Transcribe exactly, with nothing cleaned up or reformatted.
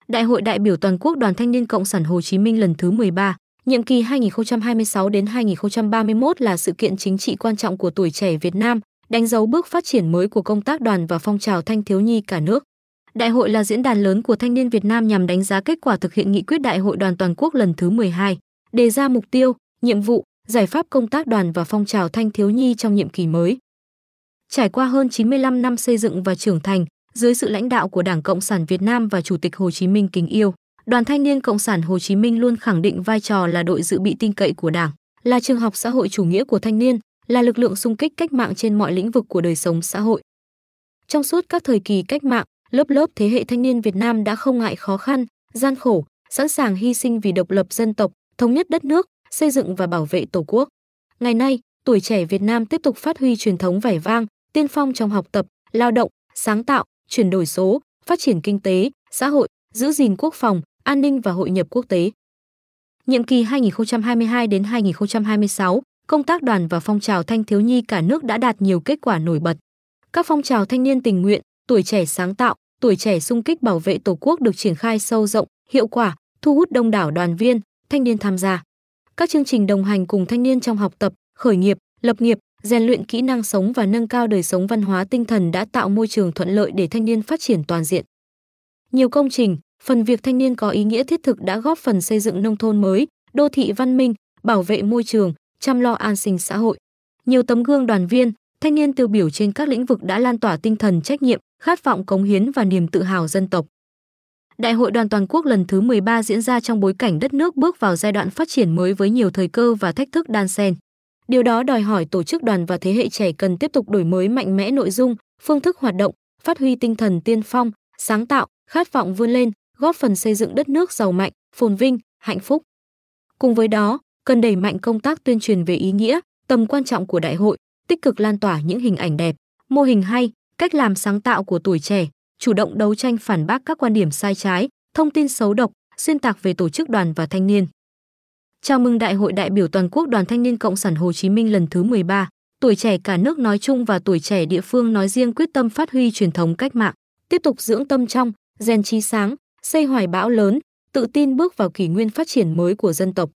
Đại hội đại biểu toàn quốc Đoàn Thanh niên Cộng sản Hồ Chí Minh lần thứ mười ba, nhiệm kỳ hai nghìn không trăm hai mươi sáu đến hai nghìn không trăm ba mươi mốt là sự kiện chính trị quan trọng của tuổi trẻ Việt Nam, đánh dấu bước phát triển mới của công tác đoàn và phong trào thanh thiếu nhi cả nước. Đại hội là diễn đàn lớn của thanh niên Việt Nam nhằm đánh giá kết quả thực hiện nghị quyết Đại hội Đoàn toàn quốc lần thứ mười hai, đề ra mục tiêu, nhiệm vụ, giải pháp công tác đoàn và phong trào thanh thiếu nhi trong nhiệm kỳ mới. Trải qua hơn chín mươi lăm năm xây dựng và trưởng thành, dưới sự lãnh đạo của Đảng Cộng sản Việt Nam và Chủ tịch Hồ Chí Minh kính yêu, Đoàn Thanh niên Cộng sản Hồ Chí Minh luôn khẳng định vai trò là đội dự bị tin cậy của Đảng, là trường học xã hội chủ nghĩa của thanh niên, là lực lượng xung kích cách mạng trên mọi lĩnh vực của đời sống xã hội. Trong suốt các thời kỳ cách mạng, lớp lớp thế hệ thanh niên Việt Nam đã không ngại khó khăn, gian khổ, sẵn sàng hy sinh vì độc lập dân tộc, thống nhất đất nước, xây dựng và bảo vệ Tổ quốc. Ngày nay, tuổi trẻ Việt Nam tiếp tục phát huy truyền thống vẻ vang, tiên phong trong học tập, lao động, sáng tạo, chuyển đổi số, phát triển kinh tế, xã hội, giữ gìn quốc phòng, an ninh và hội nhập quốc tế. Nhiệm kỳ hai nghìn không trăm hai mươi hai đến hai nghìn không trăm hai mươi sáu, công tác đoàn và phong trào thanh thiếu nhi cả nước đã đạt nhiều kết quả nổi bật. Các phong trào thanh niên tình nguyện, tuổi trẻ sáng tạo, tuổi trẻ xung kích bảo vệ Tổ quốc được triển khai sâu rộng, hiệu quả, thu hút đông đảo đoàn viên, thanh niên tham gia. Các chương trình đồng hành cùng thanh niên trong học tập, khởi nghiệp, lập nghiệp, rèn luyện kỹ năng sống và nâng cao đời sống văn hóa tinh thần đã tạo môi trường thuận lợi để thanh niên phát triển toàn diện. Nhiều công trình, phần việc thanh niên có ý nghĩa thiết thực đã góp phần xây dựng nông thôn mới, đô thị văn minh, bảo vệ môi trường, chăm lo an sinh xã hội. Nhiều tấm gương đoàn viên, thanh niên tiêu biểu trên các lĩnh vực đã lan tỏa tinh thần trách nhiệm, khát vọng cống hiến và niềm tự hào dân tộc. Đại hội Đoàn toàn quốc lần thứ mười ba diễn ra trong bối cảnh đất nước bước vào giai đoạn phát triển mới với nhiều thời cơ và thách thức đan xen. Điều đó đòi hỏi tổ chức đoàn và thế hệ trẻ cần tiếp tục đổi mới mạnh mẽ nội dung, phương thức hoạt động, phát huy tinh thần tiên phong, sáng tạo, khát vọng vươn lên, góp phần xây dựng đất nước giàu mạnh, phồn vinh, hạnh phúc. Cùng với đó, cần đẩy mạnh công tác tuyên truyền về ý nghĩa, tầm quan trọng của đại hội, tích cực lan tỏa những hình ảnh đẹp, mô hình hay, cách làm sáng tạo của tuổi trẻ, chủ động đấu tranh phản bác các quan điểm sai trái, thông tin xấu độc, xuyên tạc về tổ chức đoàn và thanh niên. Chào mừng Đại hội đại biểu toàn quốc Đoàn Thanh niên Cộng sản Hồ Chí Minh lần thứ mười ba, tuổi trẻ cả nước nói chung và tuổi trẻ địa phương nói riêng quyết tâm phát huy truyền thống cách mạng, tiếp tục dưỡng tâm trong, rèn trí sáng, xây hoài bão lớn, tự tin bước vào kỷ nguyên phát triển mới của dân tộc.